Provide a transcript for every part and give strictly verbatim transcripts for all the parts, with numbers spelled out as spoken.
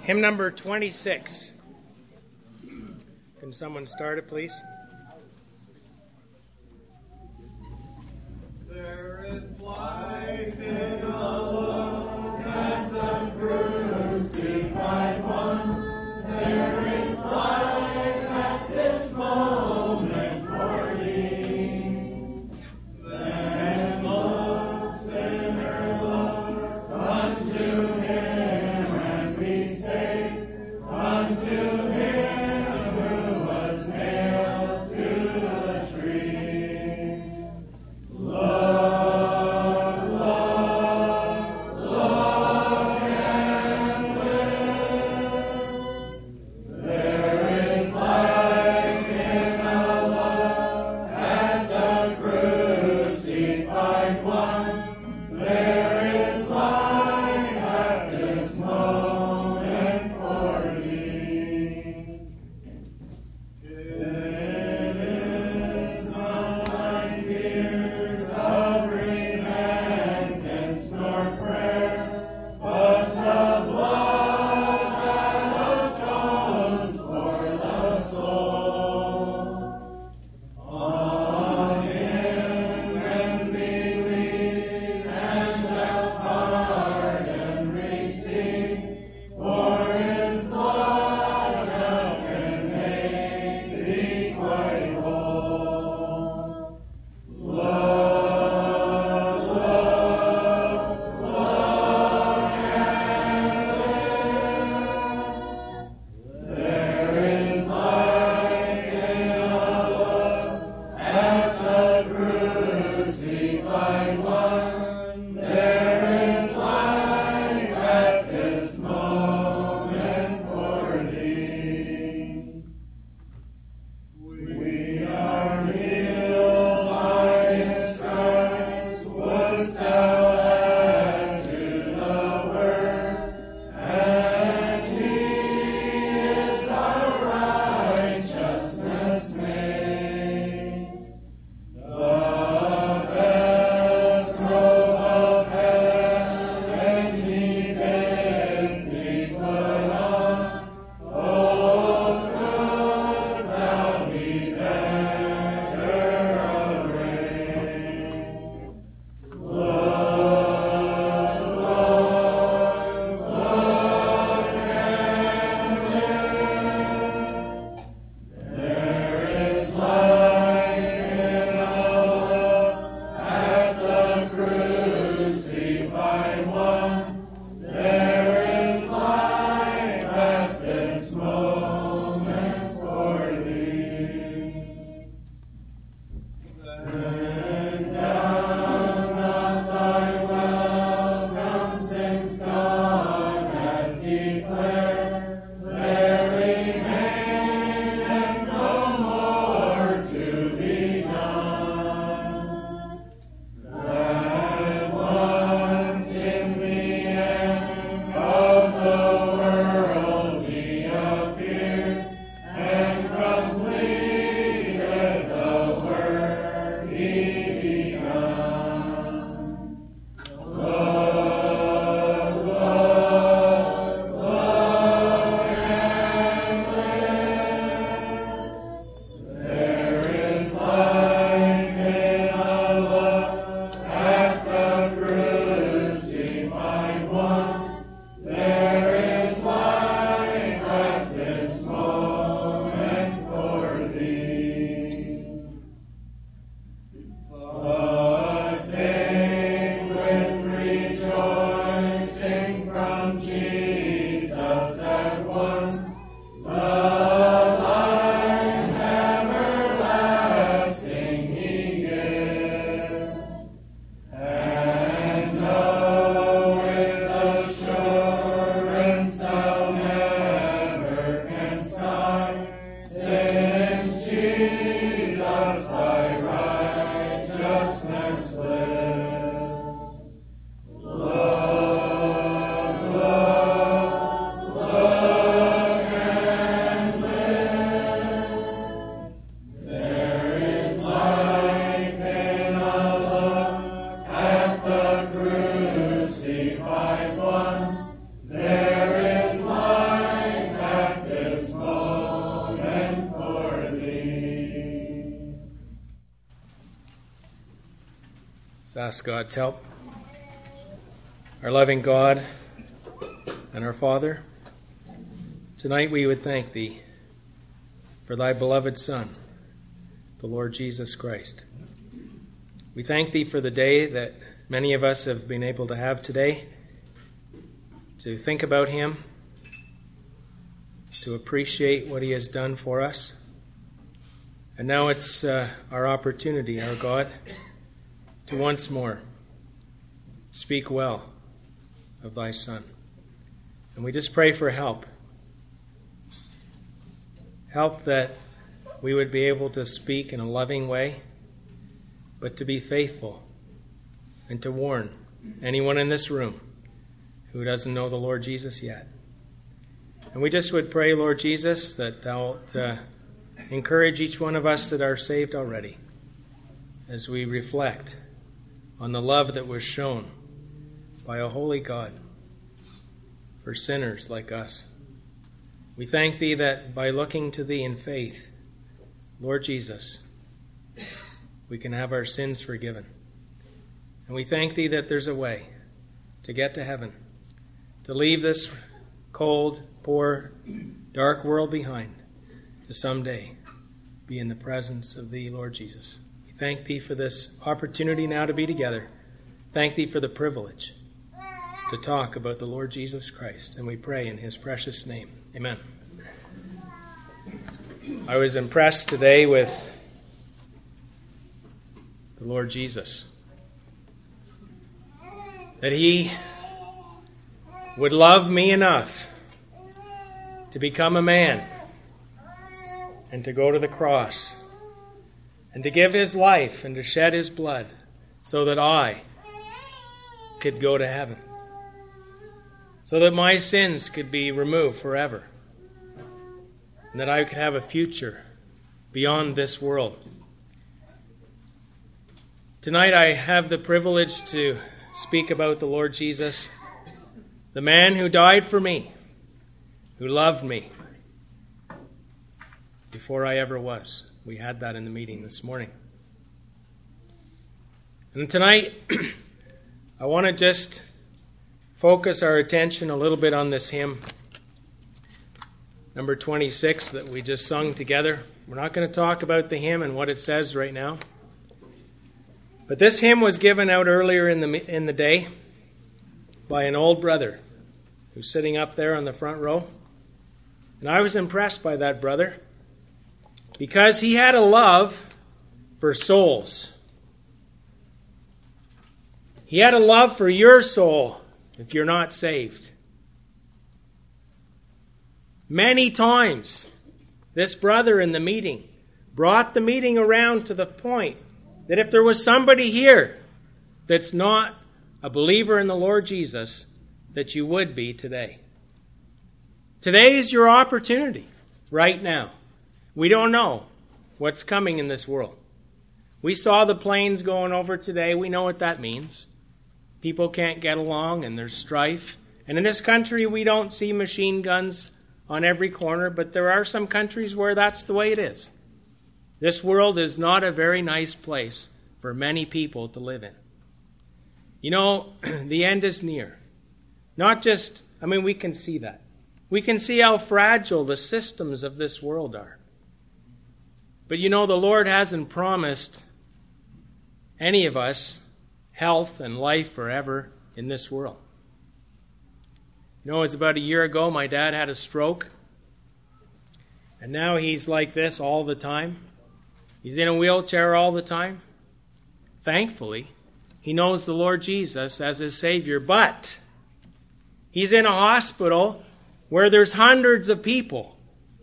Hymn number twenty-six. Can someone start it, please? There is life in a look at the crucified one. There is life at this moment for thee. Then look, sinner, look unto him and be saved, unto him who was nailed to the tree. Look, look, look and live. There is life in a look at the crucified one. There is life at this moment for thee. Let's ask God's help. Our loving God and our Father, tonight we would thank Thee for Thy beloved Son, the Lord Jesus Christ. We thank Thee for the day that many of us have been able to have today, to think about Him, to appreciate what He has done for us. And now it's uh, our opportunity, our God, to once more speak well of Thy Son. And we just pray for help. Help that we would be able to speak in a loving way, but to be faithful and to warn anyone in this room who doesn't know the Lord Jesus yet. And we just would pray, Lord Jesus, that Thou wilt uh, encourage each one of us that are saved already as we reflect on the love that was shown by a holy God for sinners like us. We thank Thee that by looking to Thee in faith, Lord Jesus, we can have our sins forgiven. And we thank Thee that there's a way to get to heaven, to leave this cold, poor, dark world behind, to someday be in the presence of Thee, Lord Jesus. We thank Thee for this opportunity now to be together. Thank Thee for the privilege to talk about the Lord Jesus Christ. And we pray in His precious name. Amen. I was impressed today with the Lord Jesus, that He would love me enough to become a man and to go to the cross and to give His life and to shed His blood so that I could go to heaven, so that my sins could be removed forever, and that I could have a future beyond this world. Tonight I have the privilege to speak about the Lord Jesus, the man who died for me, who loved me before I ever was. We had that in the meeting this morning. And tonight, I want to just focus our attention a little bit on this hymn, number twenty-six, that we just sung together. We're not going to talk about the hymn and what it says right now. But this hymn was given out earlier in the in the day by an old brother who's sitting up there on the front row. And I was impressed by that brother because he had a love for souls. He had a love for your soul if you're not saved. Many times, this brother in the meeting brought the meeting around to the point that if there was somebody here that's not a believer in the Lord Jesus, that you would be today. Today is your opportunity, right now. We don't know what's coming in this world. We saw the planes going over today. We know what that means. People can't get along and there's strife. And in this country, we don't see machine guns on every corner, but there are some countries where that's the way it is. This world is not a very nice place for many people to live in. You know, the end is near. Not just, I mean, we can see that. We can see how fragile the systems of this world are. But you know, the Lord hasn't promised any of us health and life forever in this world. You know, it was about a year ago, my dad had a stroke. And now he's like this all the time. He's in a wheelchair all the time. Thankfully, he knows the Lord Jesus as his Savior, but he's in a hospital where there's hundreds of people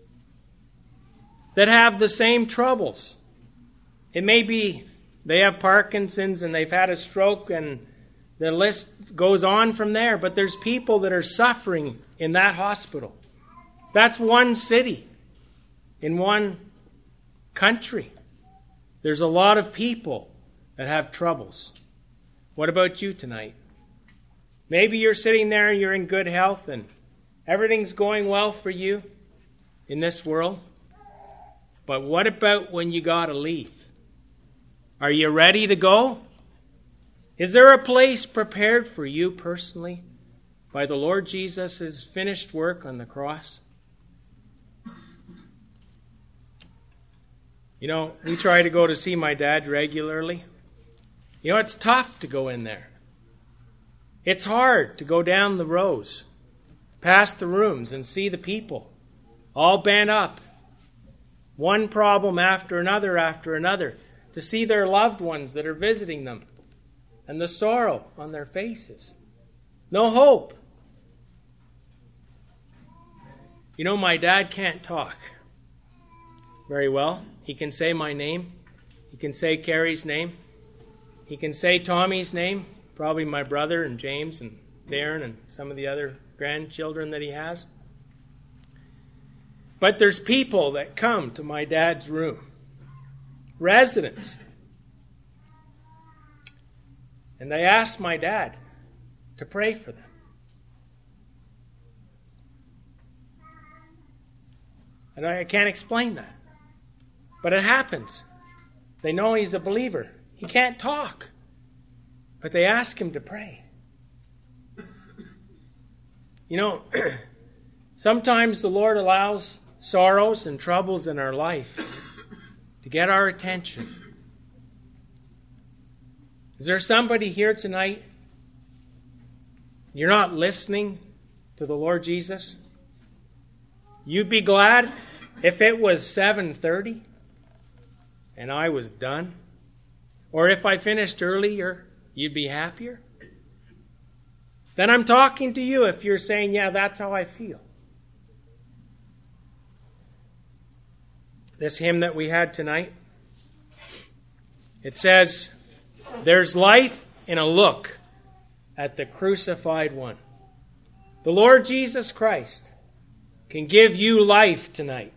that have the same troubles. It may be they have Parkinson's and they've had a stroke, and the list goes on from there, but there's people that are suffering in that hospital. That's one city in one country. There's a lot of people that have troubles. What about you tonight? Maybe you're sitting there and you're in good health and everything's going well for you in this world. But what about when you got to leave? Are you ready to go? Is there a place prepared for you personally by the Lord Jesus' finished work on the cross? You know, we try to go to see my dad regularly. You know, it's tough to go in there. It's hard to go down the rows, past the rooms, and see the people all bent up, one problem after another after another, to see their loved ones that are visiting them and the sorrow on their faces. No hope. You know, my dad can't talk very well. He can say my name. He can say Carrie's name. He can say Tommy's name, probably my brother and James and Darren and some of the other grandchildren that he has. But there's people that come to my dad's room, residents, and they ask my dad to pray for them. And I can't explain that. But it happens. They know he's a believer. He can't talk. But they ask him to pray. You know, sometimes the Lord allows sorrows and troubles in our life to get our attention. Is there somebody here tonight, you're not listening to the Lord Jesus? You'd be glad if it was seven thirty and I was done. Or if I finished earlier, you'd be happier. Then I'm talking to you if you're saying, yeah, that's how I feel. This hymn that we had tonight, it says, there's life in a look at the crucified one. The Lord Jesus Christ can give you life tonight.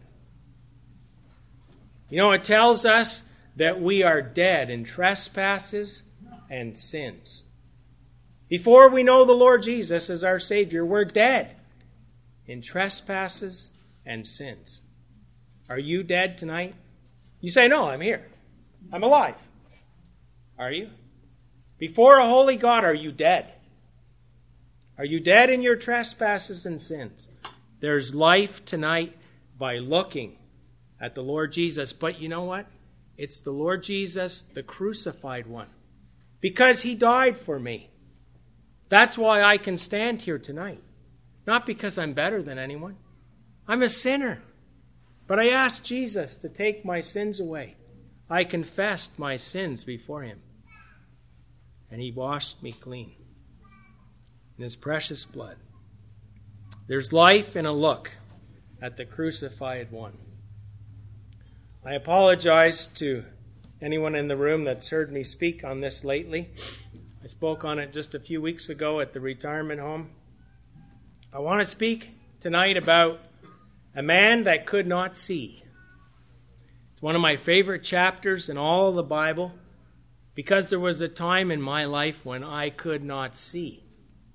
You know, it tells us that we are dead in trespasses and sins. Before we know the Lord Jesus as our Savior, we're dead in trespasses and sins. Are you dead tonight? You say, no, I'm here. I'm alive. Are you? Before a holy God, are you dead? Are you dead in your trespasses and sins? There's life tonight by looking at the Lord Jesus. But you know what? It's the Lord Jesus, the crucified one. Because he died for me. That's why I can stand here tonight. Not because I'm better than anyone. I'm a sinner. But I asked Jesus to take my sins away. I confessed my sins before him. And he washed me clean in his precious blood. There's life in a look at the crucified one. I apologize to anyone in the room that's heard me speak on this lately. I spoke on it just a few weeks ago at the retirement home. I want to speak tonight about a man that could not see. It's one of my favorite chapters in all of the Bible because there was a time in my life when I could not see.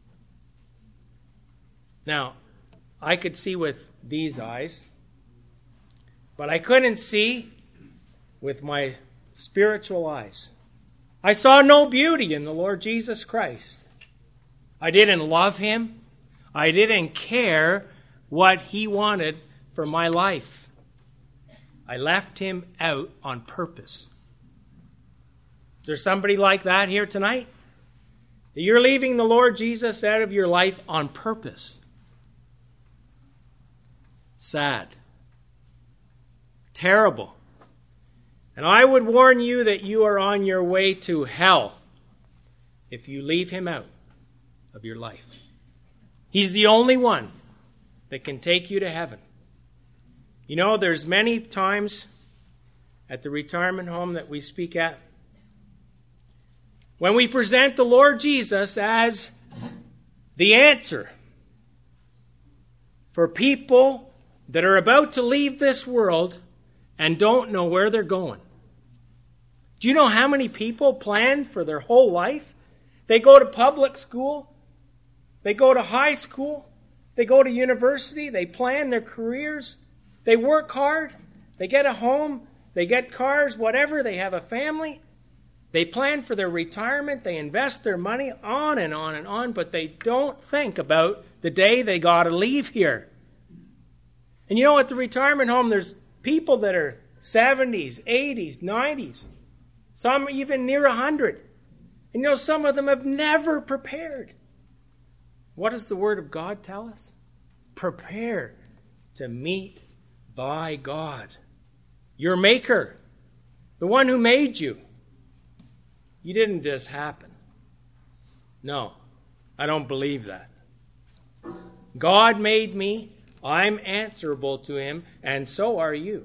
Now, I could see with these eyes, but I couldn't see with my spiritual eyes. I saw no beauty in the Lord Jesus Christ. I didn't love him. I didn't care what he wanted for my life. I left him out on purpose. Is there somebody like that here tonight? That you're leaving the Lord Jesus out of your life on purpose. Sad. Terrible. And I would warn you that you are on your way to hell if you leave him out of your life. He's the only one that can take you to heaven. You know, there's many times at the retirement home that we speak at when we present the Lord Jesus as the answer for people that are about to leave this world and don't know where they're going. Do you know how many people plan for their whole life? They go to public school. They go to high school. They go to university. They plan their careers. They work hard. They get a home. They get cars, whatever. They have a family. They plan for their retirement, they invest their money on and on and on, but they don't think about the day they got to leave here. And you know, at the retirement home, there's people that are seventies, eighties, nineties, some even near one hundred. And you know, some of them have never prepared. What does the Word of God tell us? Prepare to meet thy God, your Maker, the one who made you. You didn't just happen. No, I don't believe that. God made me. I'm answerable to him, and so are you.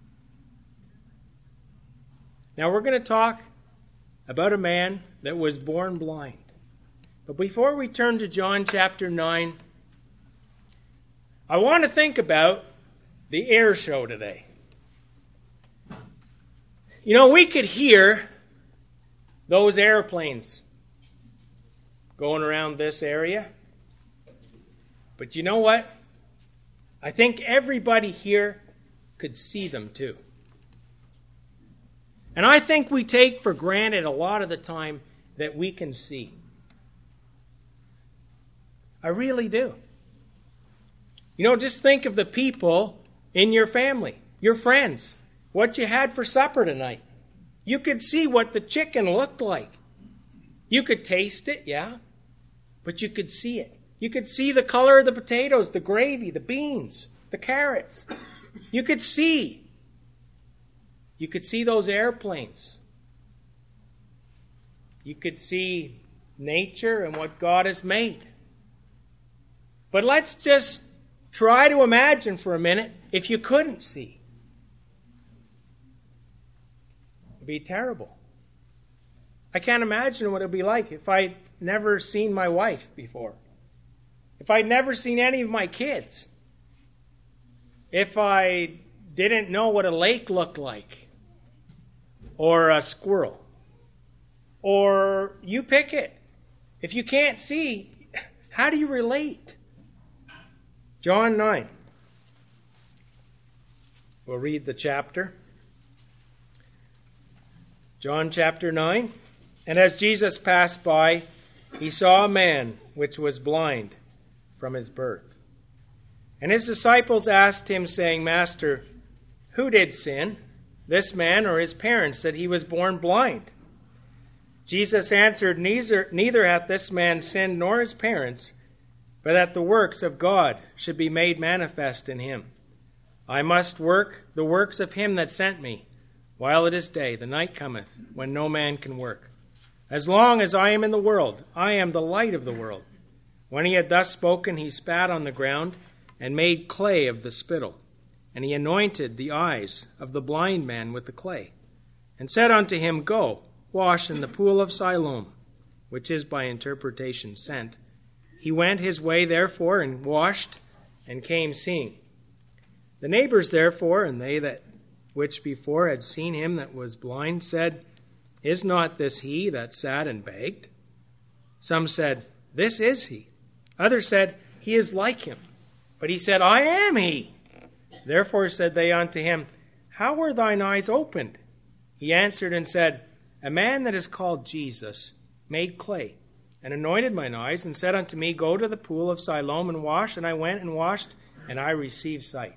Now we're going to talk about a man that was born blind. But before we turn to John chapter nine, I want to think about the air show today. You know, we could hear those airplanes going around this area. But you know what? I think everybody here could see them too. And I think we take for granted a lot of the time that we can see. I really do. You know, just think of the people in your family, your friends, what you had for supper tonight. You could see what the chicken looked like. You could taste it, yeah, but you could see it. You could see the color of the potatoes, the gravy, the beans, the carrots. You could see. You could see those airplanes. You could see nature and what God has made. But let's just try to imagine for a minute if you couldn't see. It'd be terrible. I can't imagine what it would be like if I'd never seen my wife before. If I'd never seen any of my kids. If I didn't know what a lake looked like. Or a squirrel. Or you pick it. If you can't see, how do you relate? John nine. We'll read the chapter. John chapter nine. And as Jesus passed by, he saw a man which was blind from his birth. And his disciples asked him, saying, Master, who did sin, this man or his parents, that he was born blind? Jesus answered, Neither, neither hath this man sinned nor his parents, but that the works of God should be made manifest in him. I must work the works of him that sent me, while it is day. The night cometh, when no man can work. As long as I am in the world, I am the light of the world. When he had thus spoken, he spat on the ground, and made clay of the spittle. And he anointed the eyes of the blind man with the clay, and said unto him, Go, wash in the pool of Siloam, which is by interpretation sent. He went his way therefore, and washed, and came seeing. The neighbors therefore, and they that which before had seen him that was blind, said, Is not this he that sat and begged? Some said, This is he. Others said, He is like him. But he said, I am he. Therefore said they unto him, How were thine eyes opened? He answered and said, A man that is called Jesus made clay, and anointed mine eyes, and said unto me, Go to the pool of Siloam and wash. And I went and washed, and I received sight.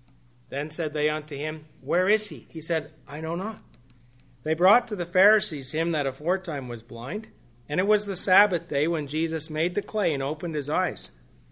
Then said they unto him, Where is he? He said, I know not. They brought to the Pharisees him that aforetime was blind, and it was the Sabbath day when Jesus made the clay and opened his eyes.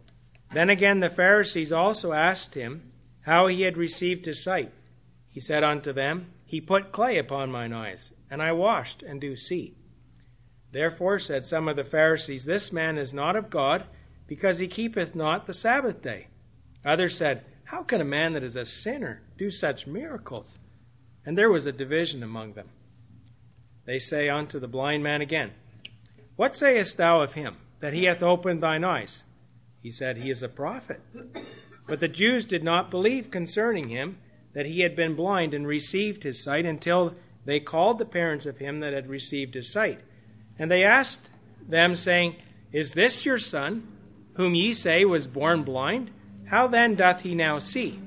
Then again the Pharisees also asked him how he had received his sight. He said unto them, He put clay upon mine eyes, and I washed, and do see. Therefore said some of the Pharisees, This man is not of God, because he keepeth not the Sabbath day. Others said, How can a man that is a sinner do such miracles? And there was a division among them. They say unto the blind man again, What sayest thou of him, that he hath opened thine eyes? He said, He is a prophet. But the Jews did not believe concerning him, that he had been blind and received his sight, until they called the parents of him that had received his sight. And they asked them, saying, Is this your son, whom ye say was born blind? How then doth he now see?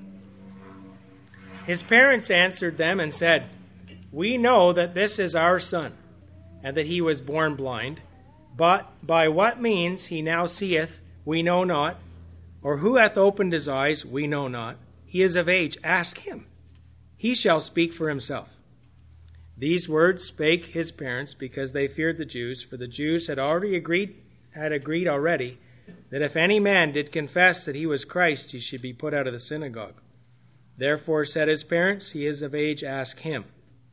His parents answered them and said, We know that this is our son, and that he was born blind. But by what means he now seeth, we know not, or who hath opened his eyes, we know not. He is of age, ask him. He shall speak for himself. These words spake his parents, because they feared the Jews, for the Jews had already agreed, had agreed already, that if any man did confess that he was Christ, he should be put out of the synagogue. Therefore said his parents, he is of age, ask him.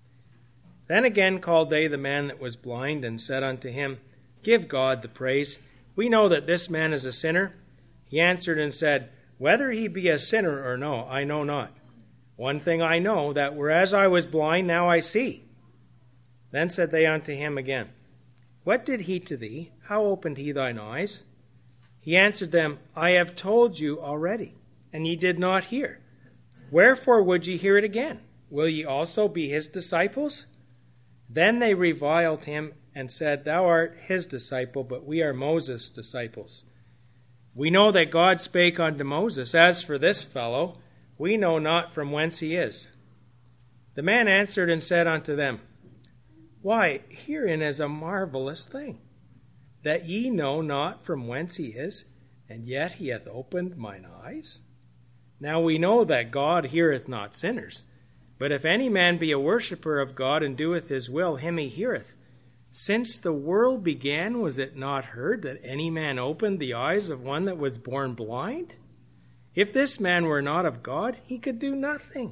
Then again called they the man that was blind, and said unto him, Give God the praise. We know that this man is a sinner. He answered and said, Whether he be a sinner or no, I know not. One thing I know, that whereas I was blind, now I see. Then said they unto him again, What did he to thee? How opened he thine eyes? He answered them, I have told you already, and ye did not hear. Wherefore would ye hear it again? Will ye also be his disciples? Then they reviled him and said, Thou art his disciple, but we are Moses' disciples. We know that God spake unto Moses, As for this fellow, we know not from whence he is. The man answered and said unto them, Why, herein is a marvelous thing, that ye know not from whence he is, and yet he hath opened mine eyes. Now we know that God heareth not sinners, but if any man be a worshipper of God and doeth his will, him he heareth. Since the world began, was it not heard that any man opened the eyes of one that was born blind? If this man were not of God, he could do nothing.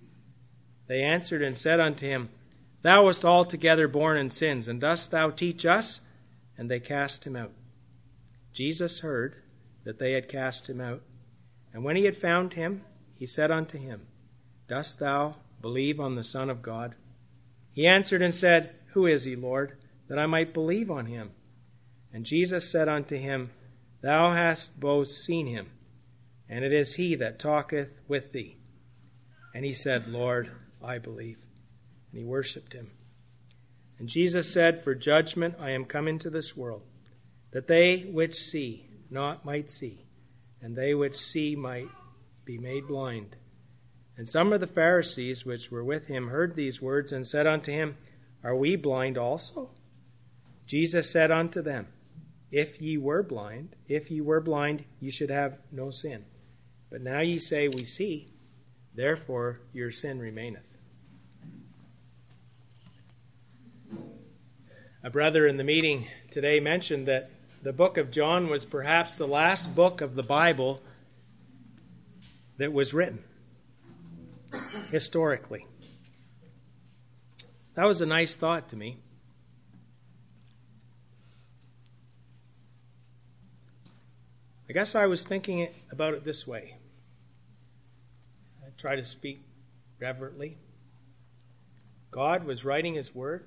They answered and said unto him, Thou wast altogether born in sins, and dost thou teach us? And they cast him out. Jesus heard that they had cast him out. And when he had found him, he said unto him, Dost thou believe on the Son of God? He answered and said, Who is he, Lord, that I might believe on him? And Jesus said unto him, Thou hast both seen him, and it is he that talketh with thee. And he said, Lord, I believe. And he worshipped him. And Jesus said, For judgment I am come into this world, that they which see not might see, and they which see might be made blind. And some of the Pharisees which were with him heard these words, and said unto him, Are we blind also? Jesus said unto them, If ye were blind, if ye were blind, ye should have no sin. But now ye say, We see, therefore your sin remaineth. A brother in the meeting today mentioned that the book of John was perhaps the last book of the Bible that was written historically. That was a nice thought to me. I guess I was thinking it, about it this way. I try to speak reverently. God was writing his word.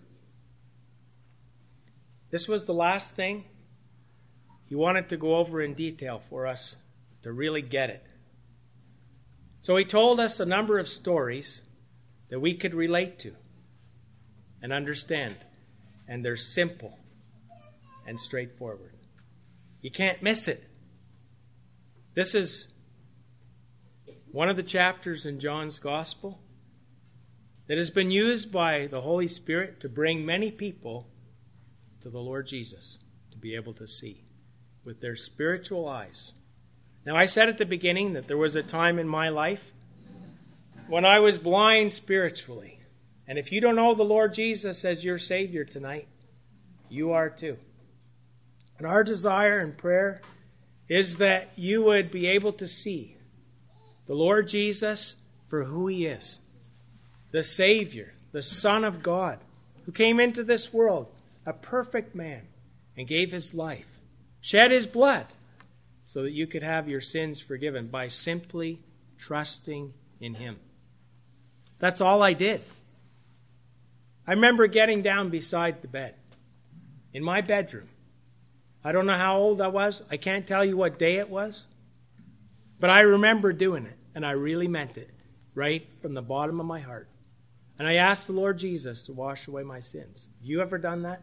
This was the last thing he wanted to go over in detail for us to really get it. So he told us a number of stories that we could relate to and understand. And they're simple and straightforward. You can't miss it. This is one of the chapters in John's Gospel that has been used by the Holy Spirit to bring many people to the Lord Jesus, to be able to see with their spiritual eyes. Now, I said at the beginning that there was a time in my life when I was blind spiritually. And if you don't know the Lord Jesus as your Savior tonight, you are too. And our desire and prayer is that you would be able to see the Lord Jesus for who he is. The Savior, the Son of God, who came into this world, a perfect man, and gave his life, shed his blood, so that you could have your sins forgiven by simply trusting in him. That's all I did. I remember getting down beside the bed in my bedroom. I don't know how old I was. I can't tell you what day it was. But I remember doing it, and I really meant it, right from the bottom of my heart. And I asked the Lord Jesus to wash away my sins. Have you ever done that?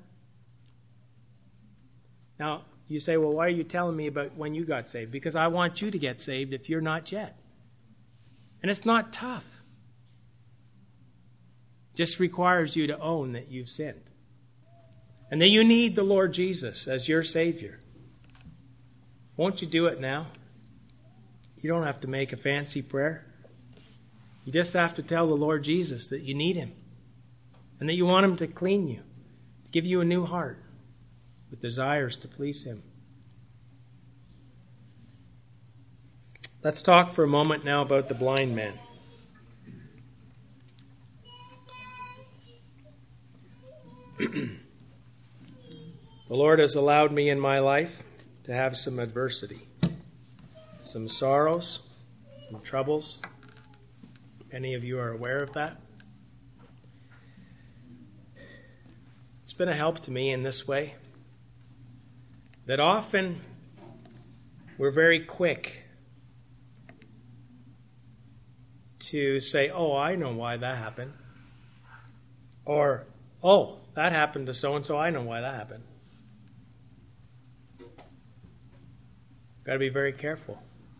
Now, you say, well, why are you telling me about when you got saved? Because I want you to get saved if you're not yet. And it's not tough. Just requires you to own that you've sinned. and that you need the Lord Jesus as your Savior, won't you do it now? You don't have to make a fancy prayer. You just have to tell the Lord Jesus that you need him and that you want him to clean you, to give you a new heart with desires to please him. Let's talk for a moment now about the blind man. The Lord has allowed me in my life to have some adversity, some sorrows, some troubles. Many of you are aware of that. It's been a help to me in this way, that often we're very quick to say, oh, I know why that happened. Or, oh, that happened to so-and-so, I know why that happened. Got to be very careful.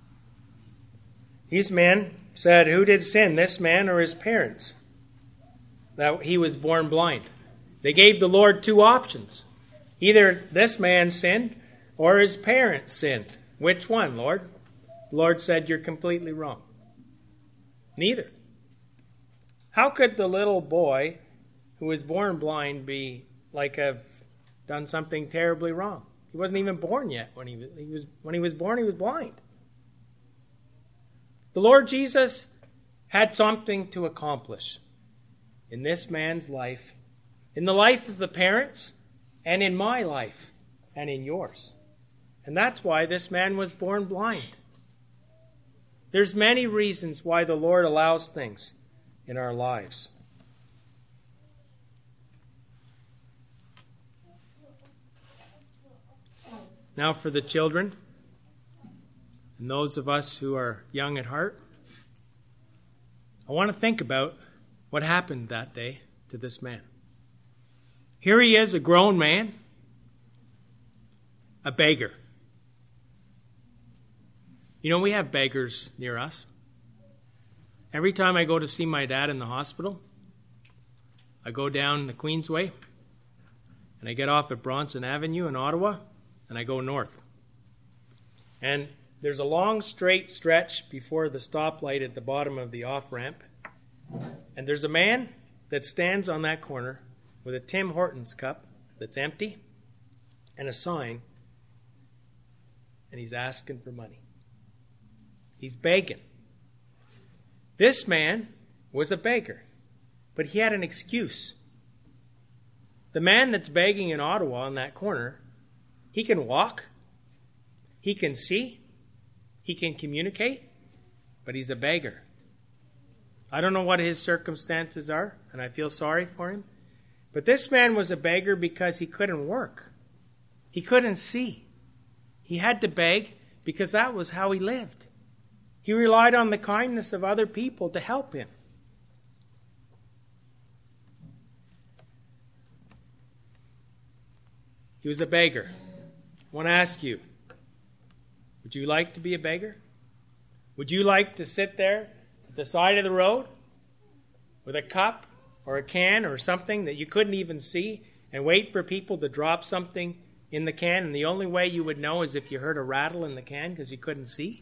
These men said, who did sin, this man or his parents, that he was born blind? They gave the Lord two options. Either this man sinned or his parents sinned. Which one, Lord? The Lord said, you're completely wrong. Neither. How could the little boy who was born blind be like have done something terribly wrong? He wasn't even born yet. When he was, he was when he was born, he was blind. The Lord Jesus had something to accomplish in this man's life, in the life of the parents, and in my life, and in yours. And that's why this man was born blind. There's many reasons why the Lord allows things in our lives. Now for the children and those of us who are young at heart, I want to think about what happened that day to this man. Here he is, a grown man, a beggar. You know, we have beggars near us. Every time I go to see my dad in the hospital, I go down the Queensway, and I get off at Bronson Avenue in Ottawa, and I go north. And there's a long straight stretch before the stoplight at the bottom of the off-ramp. And there's a man that stands on that corner with a Tim Hortons cup that's empty and a sign, and he's asking for money. He's begging. This man was a beggar, but he had an excuse. The man that's begging in Ottawa on that corner, he can walk, he can see, he can communicate, but he's a beggar. I don't know what his circumstances are, and I feel sorry for him. But this man was a beggar because he couldn't work. He couldn't see. He had to beg because that was how he lived. He relied on the kindness of other people to help him. He was a beggar. I want to ask you, would you like to be a beggar? Would you like to sit there at the side of the road with a cup or a can or something that you couldn't even see and wait for people to drop something in the can, and the only way you would know is if you heard a rattle in the can because you couldn't see?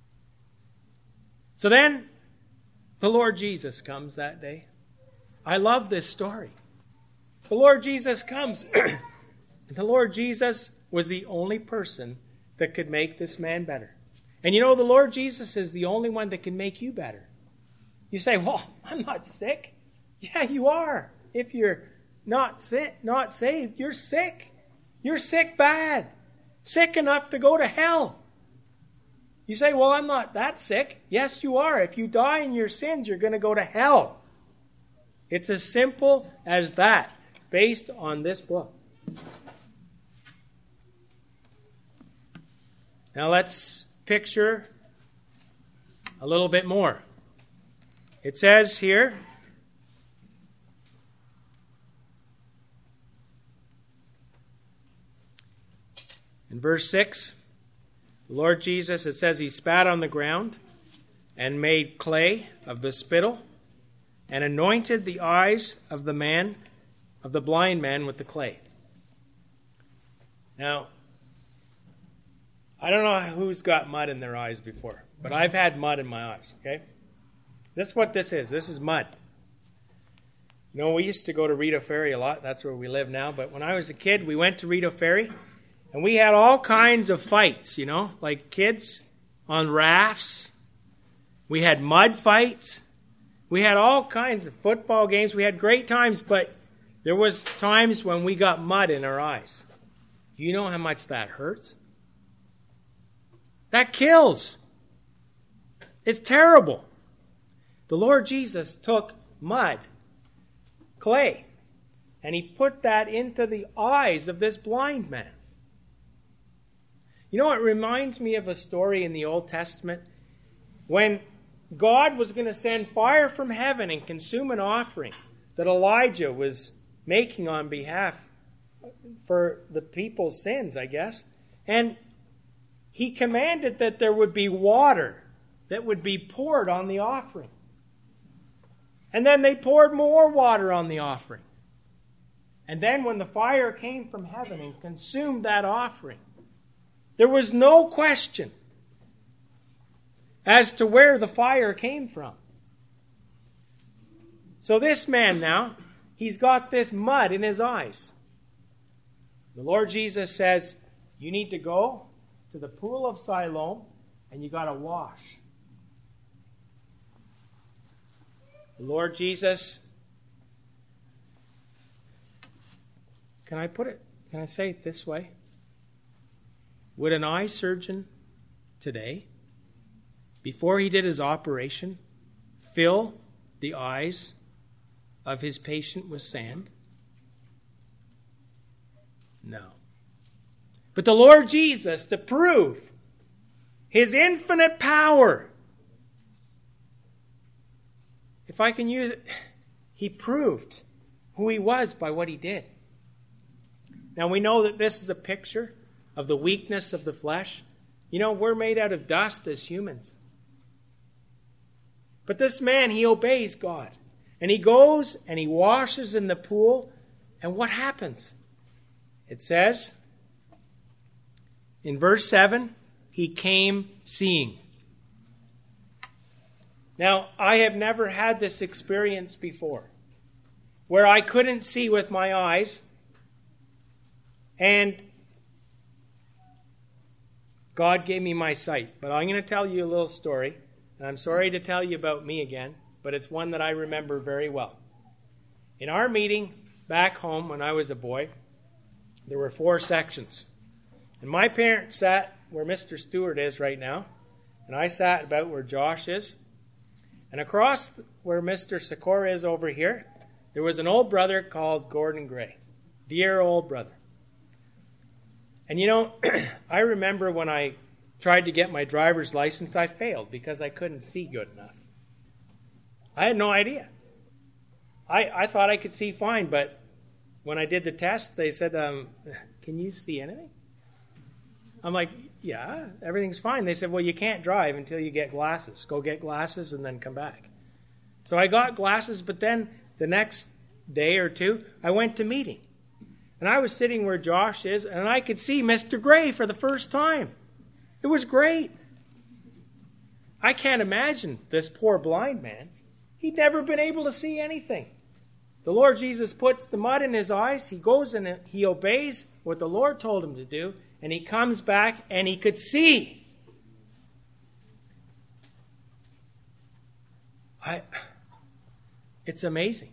So then, the Lord Jesus comes that day. I love this story. The Lord Jesus comes, and the Lord Jesus was the only person that could make this man better. And you know, the Lord Jesus is the only one that can make you better. You say, well, I'm not sick. Yeah, you are. If you're not sick, not saved, you're sick. You're sick bad. Sick enough to go to hell. You say, well, I'm not that sick. Yes, you are. If you die in your sins, you're going to go to hell. It's as simple as that, based on this book. Now let's picture a little bit more. It says here, in verse six, the Lord Jesus, it says he spat on the ground and made clay of the spittle and anointed the eyes of the man, of the blind man with the clay. Now, I don't know who's got mud in their eyes before, but I've had mud in my eyes, okay? This is what this is. This is mud. You know, we used to go to Rideau Ferry a lot. That's where we live now. But when I was a kid, we went to Rideau Ferry, and we had all kinds of fights, you know, like kids on rafts. We had mud fights. We had all kinds of football games. We had great times, but there was times when we got mud in our eyes. Do you know how much that hurts? That kills. It's terrible. The Lord Jesus took mud, clay, and he put that into the eyes of this blind man. You know, it reminds me of a story in the Old Testament when God was going to send fire from heaven and consume an offering that Elijah was making on behalf for the people's sins, I guess. And he commanded that there would be water that would be poured on the offering. And then they poured more water on the offering. And then when the fire came from heaven and consumed that offering, there was no question as to where the fire came from. So this man now, he's got this mud in his eyes. The Lord Jesus says, you need to go to the pool of Siloam and you got to wash. The Lord Jesus, can I put it, can I say it this way? Would an eye surgeon today, before he did his operation, fill the eyes of his patient with sand? No. But the Lord Jesus, to prove his infinite power, if I can use it, he proved who he was by what he did. Now we know that this is a picture of the weakness of the flesh. You know, we're made out of dust as humans. But this man, he obeys God. And he goes and he washes in the pool. And what happens? It says in verse seven, he came seeing. Now, I have never had this experience before, where I couldn't see with my eyes, and God gave me my sight. But I'm going to tell you a little story, and I'm sorry to tell you about me again, but it's one that I remember very well. In our meeting back home when I was a boy, there were four sections. And my parents sat where Mister Stewart is right now, and I sat about where Josh is. And across where Mister Sikora is over here, there was an old brother called Gordon Gray. Dear old brother. And you know, I remember when I tried to get my driver's license, I failed because I couldn't see good enough. I had no idea. I, I thought I could see fine, but when I did the test, they said, um, can you see anything? I'm like, yeah, everything's fine. They said, well, you can't drive until you get glasses. Go get glasses and then come back. So I got glasses, but then the next day or two, I went to meeting. And I was sitting where Josh is, and I could see Mister Gray for the first time. It was great. I can't imagine this poor blind man. He'd never been able to see anything. The Lord Jesus puts the mud in his eyes. He goes and he obeys what the Lord told him to do. And he comes back and he could see. I, it's amazing.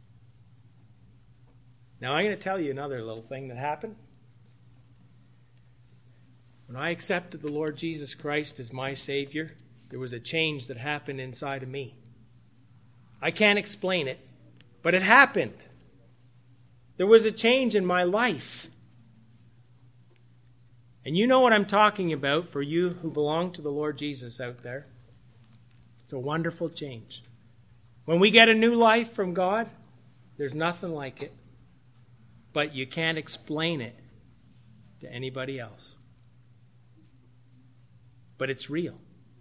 Now I'm going to tell you another little thing that happened. When I accepted the Lord Jesus Christ as my Savior, there was a change that happened inside of me. I can't explain it, but it happened. There was a change in my life. And you know what I'm talking about for you who belong to the Lord Jesus out there. It's a wonderful change. When we get a new life from God, there's nothing like it. But you can't explain it to anybody else. But it's real.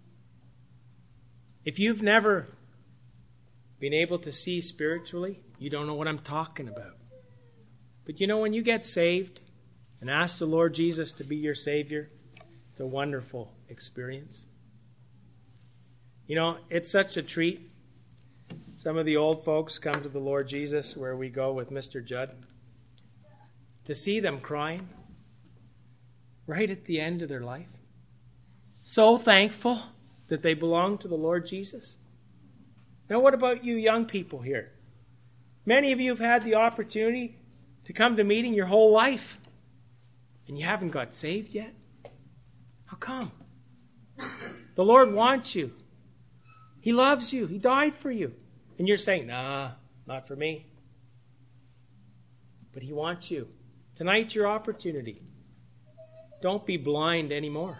If you've never been able to see spiritually, you don't know what I'm talking about. But you know, when you get saved, and ask the Lord Jesus to be your Savior, it's a wonderful experience. You know, it's such a treat. Some of the old folks come to the Lord Jesus where we go with Mister Judd. To see them crying right at the end of their life. So thankful that they belong to the Lord Jesus. Now, what about you young people here? Many of you have had the opportunity to come to meeting your whole life, and you haven't got saved yet. How come? The Lord wants you. He loves you. He died for you. And you're saying, nah, not for me. But He wants you. Tonight's your opportunity. Don't be blind anymore.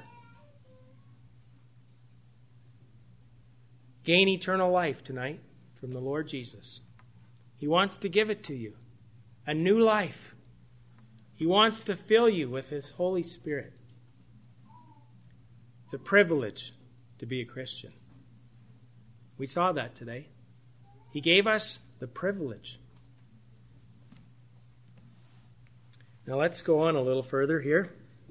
Gain eternal life tonight from the Lord Jesus. He wants to give it to you. A new life. He wants to fill you with His Holy Spirit. It's a privilege to be a Christian. We saw that today. He gave us the privilege. Now let's go on a little further here.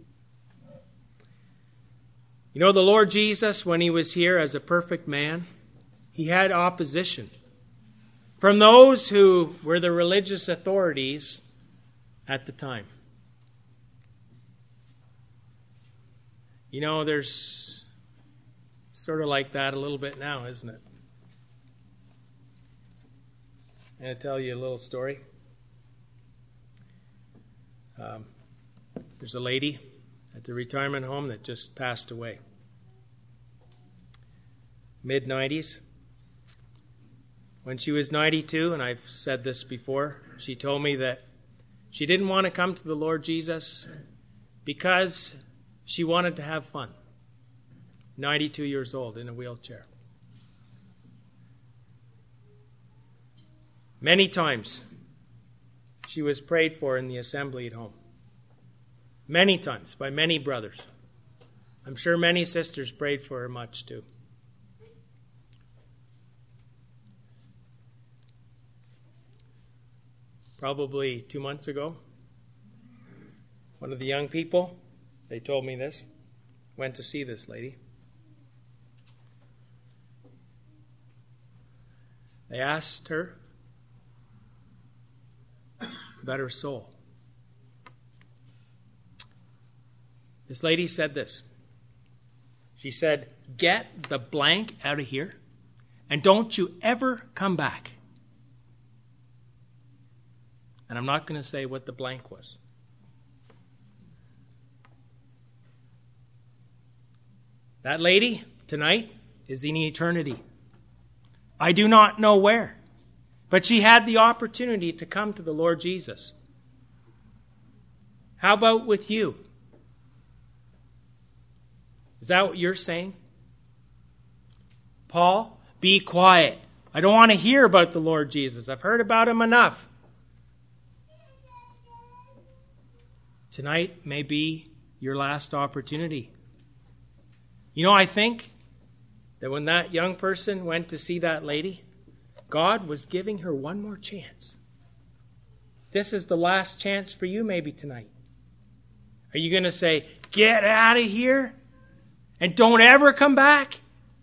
You know, the Lord Jesus, when He was here as a perfect man, He had opposition from those who were the religious authorities at the time. You know, there's sort of like that a little bit now, isn't it? I'm going to tell you a little story. Um, there's a lady at the retirement home that just passed away. mid nineties. When she was ninety-two, and I've said this before, she told me that she didn't want to come to the Lord Jesus because she wanted to have fun. ninety-two years old in a wheelchair. Many times she was prayed for in the assembly at home. Many times by many brothers. I'm sure many sisters prayed for her much too. Probably two months ago, one of the young people, they told me this, went to see this lady. They asked her about her soul. This lady said this. She said, "Get the blank out of here and don't you ever come back." And I'm not going to say what the blank was. That lady tonight is in eternity. I do not know where. But she had the opportunity to come to the Lord Jesus. How about with you? Is that what you're saying? Paul, be quiet. I don't want to hear about the Lord Jesus. I've heard about Him enough. Tonight may be your last opportunity. You know, I think that when that young person went to see that lady, God was giving her one more chance. This is the last chance for you maybe tonight. Are you going to say, "Get out of here and don't ever come back"?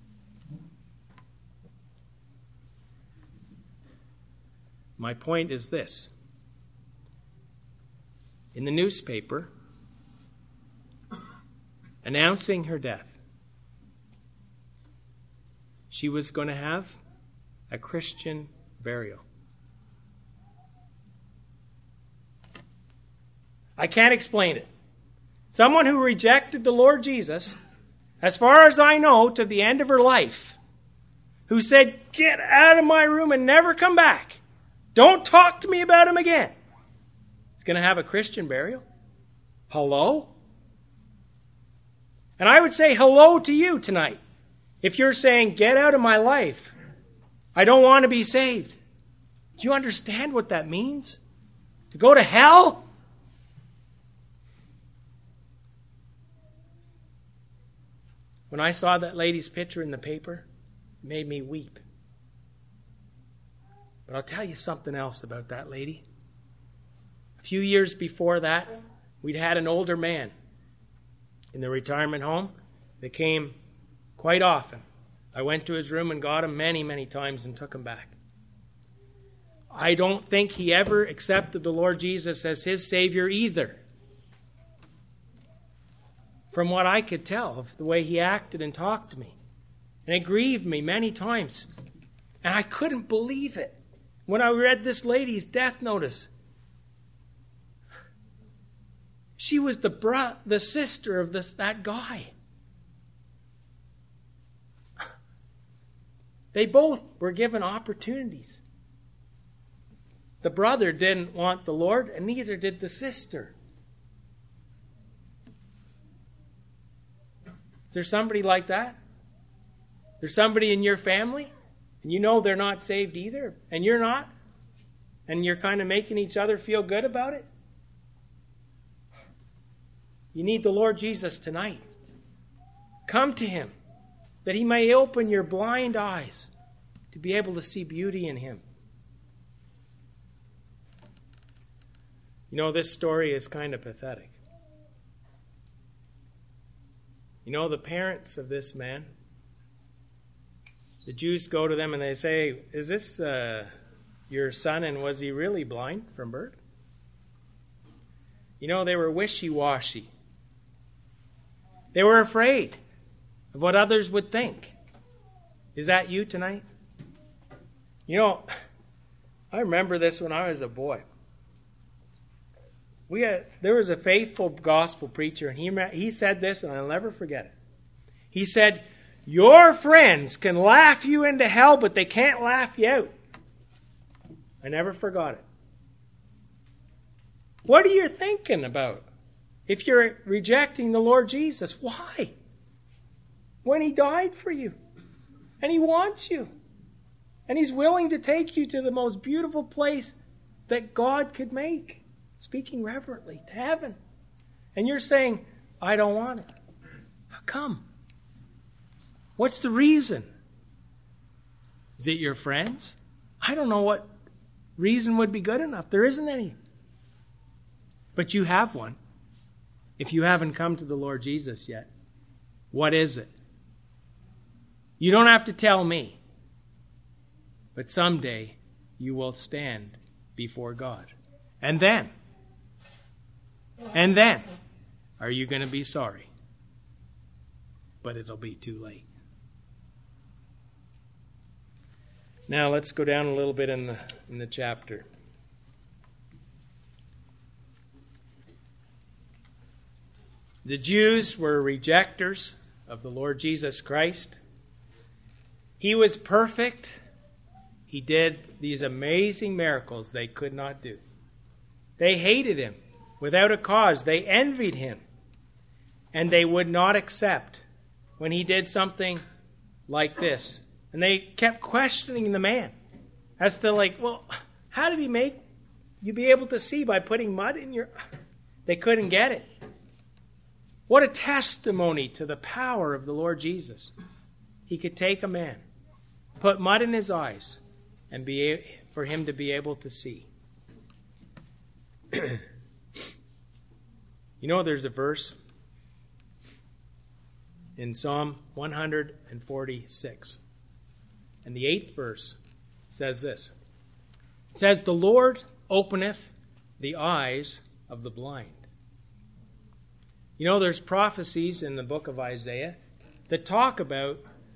My point is this. In the newspaper, announcing her death, she was going to have a Christian burial. I can't explain it. Someone who rejected the Lord Jesus, as far as I know, to the end of her life, who said, "Get out of my room and never come back. Don't talk to me about Him again." Is going to have a Christian burial? Hello? And I would say hello to you tonight. If you're saying, "Get out of my life. I don't want to be saved." Do you understand what that means? To go to hell? When I saw that lady's picture in the paper, it made me weep. But I'll tell you something else about that lady. A few years before that, we'd had an older man in the retirement home that came quite often. I went to his room and got him many, many times and took him back. I don't think he ever accepted the Lord Jesus as his Savior either. From what I could tell of the way he acted and talked to me. And it grieved me many times. And I couldn't believe it. When I read this lady's death notice, she was the bro- the sister of this, that guy. They both were given opportunities. The brother didn't want the Lord, and neither did the sister. Is there somebody like that? There's somebody in your family, and you know they're not saved either, and you're not, and you're kind of making each other feel good about it? You need the Lord Jesus tonight. Come to him, that he may open your blind eyes to be able to see beauty in him. You know, this story is kind of pathetic. You know, the parents of this man, the Jews go to them and they say, is this uh, your son, and was he really blind from birth? You know, they were wishy-washy. They were afraid of what others would think. Is that you tonight? You know, I remember this when I was a boy. We had, there was a faithful gospel preacher, and he, he said this, and I'll never forget it. He said, your friends can laugh you into hell, but they can't laugh you out. I never forgot it. What are you thinking about if you're rejecting the Lord Jesus? Why? When he died for you, and he wants you, and he's willing to take you to the most beautiful place that God could make, speaking reverently, to heaven. And you're saying, I don't want it. How come? What's the reason? Is it your friends? I don't know what reason would be good enough. There isn't any. But you have one. If you haven't come to the Lord Jesus yet, what is it? You don't have to tell me. But someday you will stand before God. And then, and then, are you going to be sorry? But it'll be too late. Now let's go down a little bit in the in the chapter. The Jews were rejectors of the Lord Jesus Christ. He was perfect. He did these amazing miracles they could not do. They hated him without a cause. They envied him. And they would not accept when he did something like this. And they kept questioning the man as to like, well, how did he make you be able to see by putting mud in your... They couldn't get it. What a testimony to the power of the Lord Jesus. He could take a man, put mud in his eyes, and be for him to be able to see. You know, there's a verse in Psalm one forty-six. And the eighth verse says this. It says, the Lord openeth the eyes of the blind. You know, there's prophecies in the book of Isaiah that talk about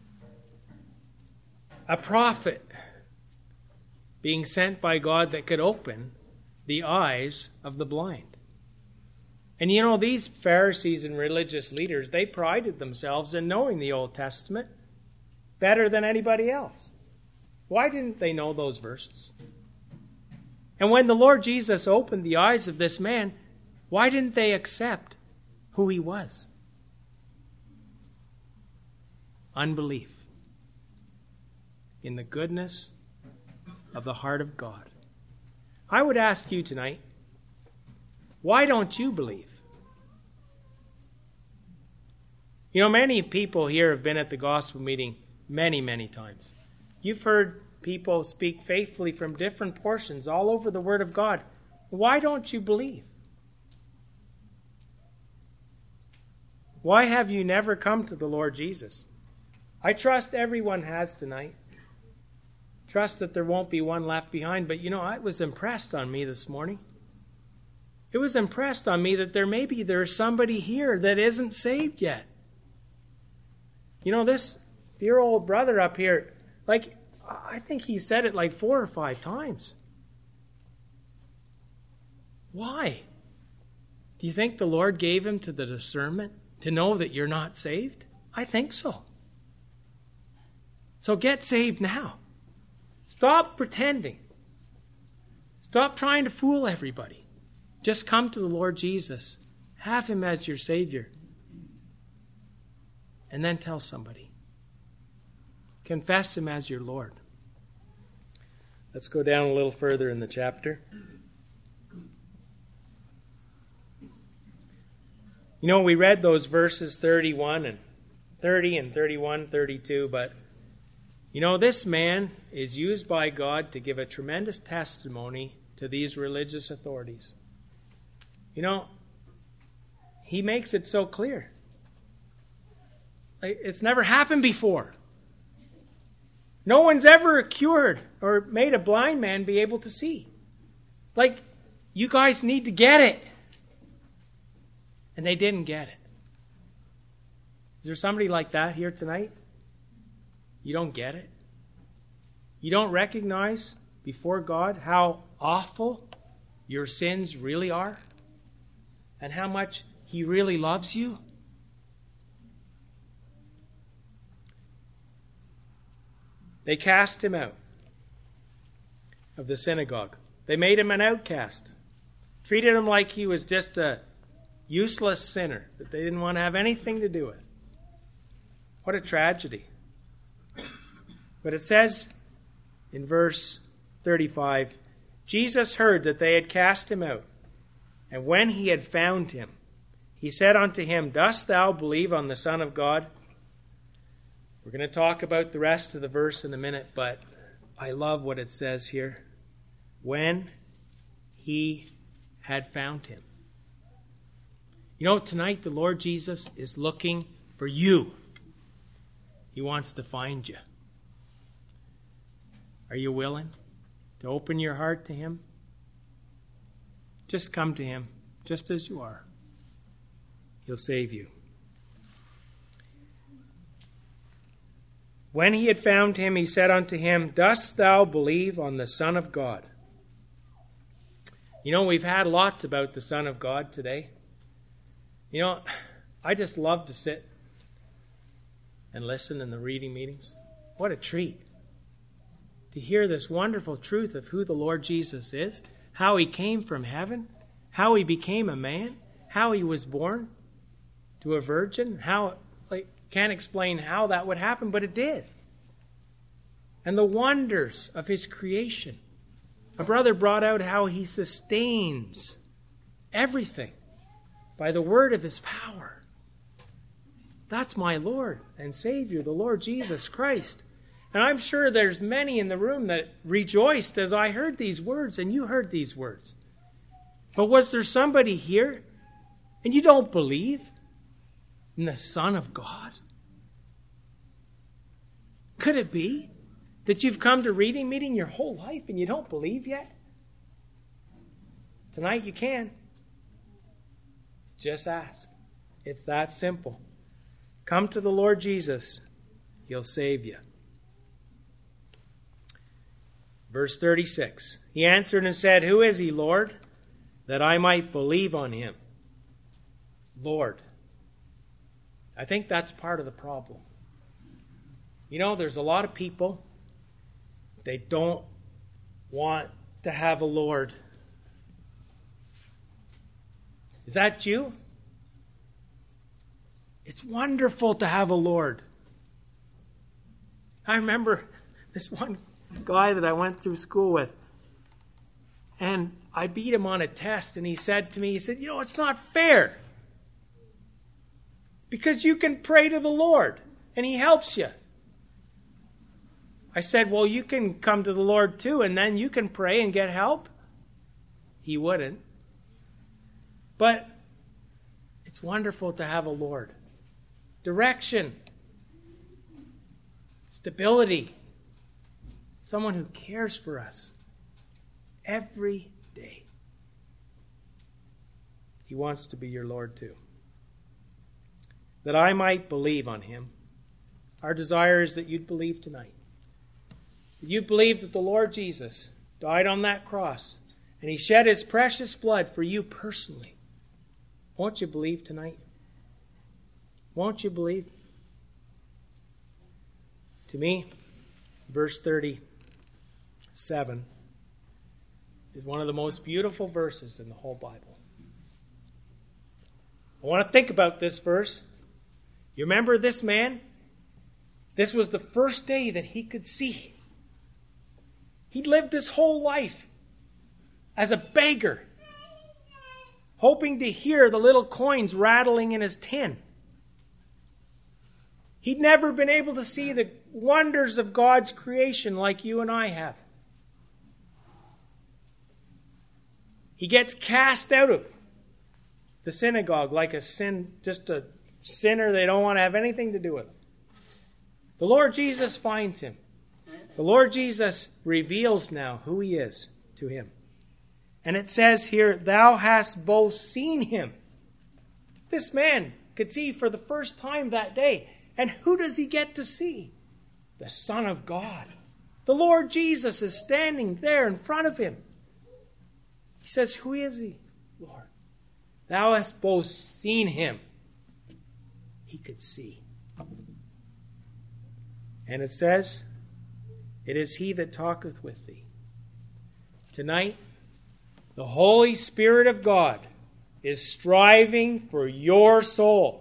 a prophet being sent by God that could open the eyes of the blind. And you know, these Pharisees and religious leaders, they prided themselves in knowing the Old Testament better than anybody else. Why didn't they know those verses? And when the Lord Jesus opened the eyes of this man, why didn't they accept who he was? Unbelief in the goodness of the heart of God. I would ask you tonight, why don't you believe? You know, many people here have been at the gospel meeting many, many times. You've heard people speak faithfully from different portions all over the Word of God. Why don't you believe? Why have you never come to the Lord Jesus? I trust everyone has tonight. Trust that there won't be one left behind. But you know, it was impressed on me this morning. It was impressed on me that there maybe there's somebody here that isn't saved yet. You know, this dear old brother up here, like, I think he said it like four or five times. Why? Do you think the Lord gave him to the discernment to know that you're not saved? I think so. So get saved now. Stop pretending. Stop trying to fool everybody. Just come to the Lord Jesus. Have him as your Savior. And then tell somebody. Confess him as your Lord. Let's go down a little further in the chapter. You know, we read those verses thirty-one and thirty and thirty-one, thirty-two, but you know, this man is used by God to give a tremendous testimony to these religious authorities. You know, he makes it so clear. Like, it's never happened before. No one's ever cured or made a blind man be able to see. Like, you guys need to get it. And they didn't get it. Is there somebody like that here tonight? You don't get it? You don't recognize before God how awful your sins really are? And how much he really loves you? They cast him out of the synagogue. They made him an outcast. Treated him like he was just a useless sinner that they didn't want to have anything to do with. What a tragedy. But it says in verse thirty-five, Jesus heard that they had cast him out. And when he had found him, he said unto him, Dost thou believe on the Son of God? We're going to talk about the rest of the verse in a minute, but I love what it says here. When he had found him. You know, tonight the Lord Jesus is looking for you. He wants to find you. Are you willing to open your heart to him? Just come to him, just as you are. He'll save you. When he had found him, he said unto him, Dost thou believe on the Son of God? You know, we've had lots about the Son of God today. You know, I just love to sit and listen in the reading meetings. What a treat to hear this wonderful truth of who the Lord Jesus is, how he came from heaven, how he became a man, how he was born to a virgin, how, like, can't explain how that would happen, but it did. And the wonders of his creation. A brother brought out how he sustains everything by the word of his power. That's my Lord and Savior, the Lord Jesus Christ. And I'm sure there's many in the room that rejoiced as I heard these words, and you heard these words. But was there somebody here and you don't believe in the Son of God? Could it be that you've come to reading meeting your whole life and you don't believe yet? Tonight you can. Just ask. It's that simple. Come to the Lord Jesus. He'll save you. Verse thirty-six. He answered and said, Who is he, Lord, that I might believe on him? Lord. I think that's part of the problem. You know, there's a lot of people, they don't want to have a Lord. Is that you? It's wonderful to have a Lord. I remember this one guy that I went through school with, and I beat him on a test, and he said to me, he said, you know, it's not fair. Because you can pray to the Lord, and he helps you. I said, well, you can come to the Lord too, and then you can pray and get help. He wouldn't. But it's wonderful to have a Lord. direction, stability. Someone who cares for us every day. He wants to be your Lord too. That I might believe on him. Our desire is that you'd believe tonight. That you'd believe that the Lord Jesus died on that cross and he shed his precious blood for you personally. Won't you believe tonight? Won't you believe? To me, verse thirty-seven is one of the most beautiful verses in the whole Bible. I want to think about this verse. You remember this man? This was the first day that he could see. He'd lived his whole life as a beggar, hoping to hear the little coins rattling in his tin. He'd never been able to see the wonders of God's creation like you and I have. He gets cast out of the synagogue like a sin, just a sinner they don't want to have anything to do with. The Lord Jesus finds him. The Lord Jesus reveals now who he is to him. And it says here, thou hast both seen him. This man could see for the first time that day. And who does he get to see? The Son of God. The Lord Jesus is standing there in front of him. He says, who is he, Lord? Thou hast both seen him. He could see. And it says, it is he that talketh with thee. Tonight, the Holy Spirit of God is striving for your soul.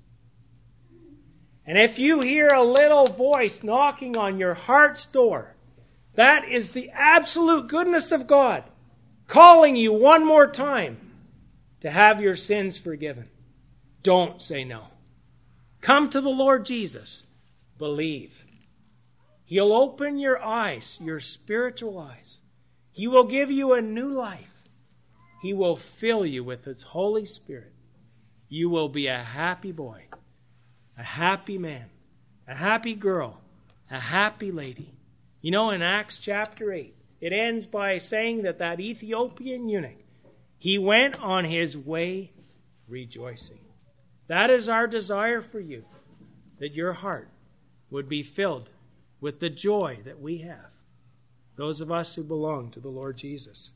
And if you hear a little voice knocking on your heart's door, that is the absolute goodness of God calling you one more time to have your sins forgiven. Don't say no. Come to the Lord Jesus. Believe. He'll open your eyes, your spiritual eyes. He will give you a new life. He will fill you with His Holy Spirit. You will be a happy boy, a happy man, a happy girl, a happy lady. You know, in Acts chapter eight, it ends by saying that that Ethiopian eunuch, he went on his way rejoicing. That is our desire for you, that your heart would be filled with the joy that we have, those of us who belong to the Lord Jesus.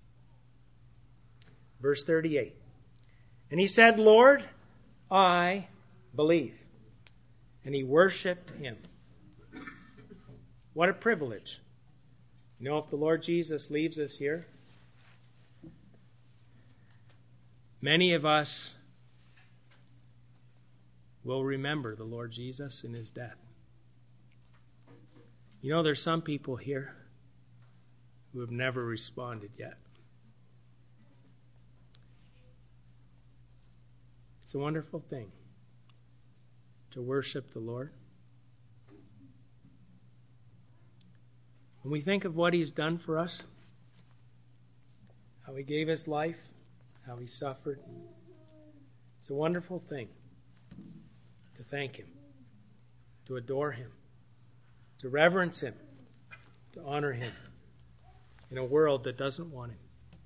Verse thirty-eight. And he said, Lord, I believe. And he worshipped him. What a privilege. You know, if the Lord Jesus leaves us here, many of us will remember the Lord Jesus in his death. You know, there's some people here who have never responded yet. It's a wonderful thing to worship the Lord. When we think of what he's done for us, how he gave his life, how he suffered, it's a wonderful thing to thank him, to adore him, to reverence him, to honor him in a world that doesn't want him.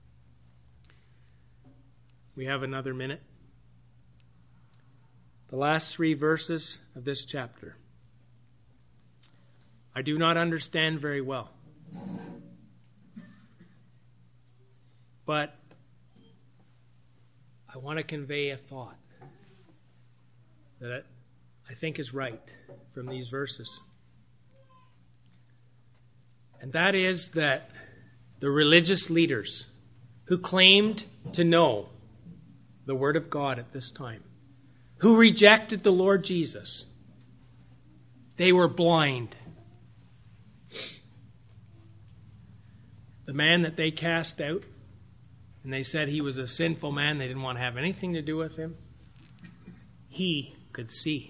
We have another minute. The last three verses of this chapter, I do not understand very well. But I want to convey a thought that I think is right from these verses. And that is that the religious leaders who claimed to know the Word of God at this time, who rejected the Lord Jesus, they were blind. The man that they cast out, and they said he was a sinful man, they didn't want to have anything to do with him, he could see.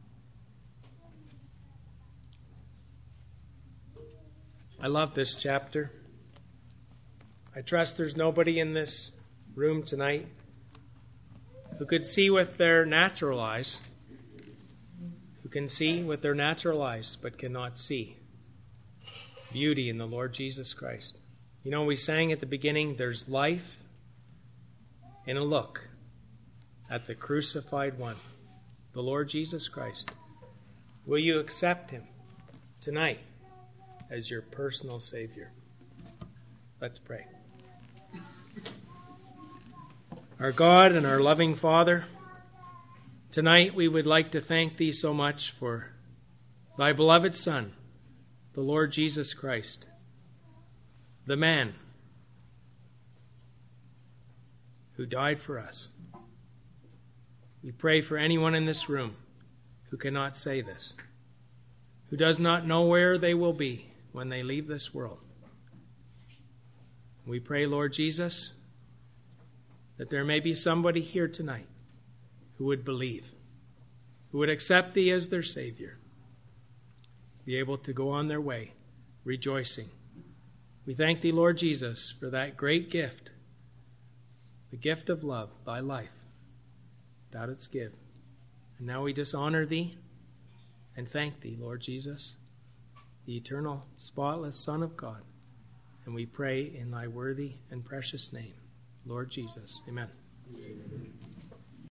I love this chapter. I trust there's nobody in this room tonight who could see with their natural eyes can see with their natural eyes but cannot see beauty in the Lord Jesus Christ. You know, we sang at the beginning, there's life in a look at the crucified one, the Lord Jesus Christ. Will you accept him tonight as your personal Savior? Let's pray. Our God and our loving Father, tonight we would like to thank thee so much for thy beloved Son, the Lord Jesus Christ, the man who died for us. We pray for anyone in this room who cannot say this, who does not know where they will be when they leave this world. We pray, Lord Jesus, that there may be somebody here tonight who would believe, who would accept thee as their Savior, be able to go on their way rejoicing. We thank thee, Lord Jesus, for that great gift, the gift of love, thy life, thou didst give. And now we dishonor thee and thank thee, Lord Jesus, the eternal, spotless Son of God. And we pray in thy worthy and precious name, Lord Jesus. Amen. Amen.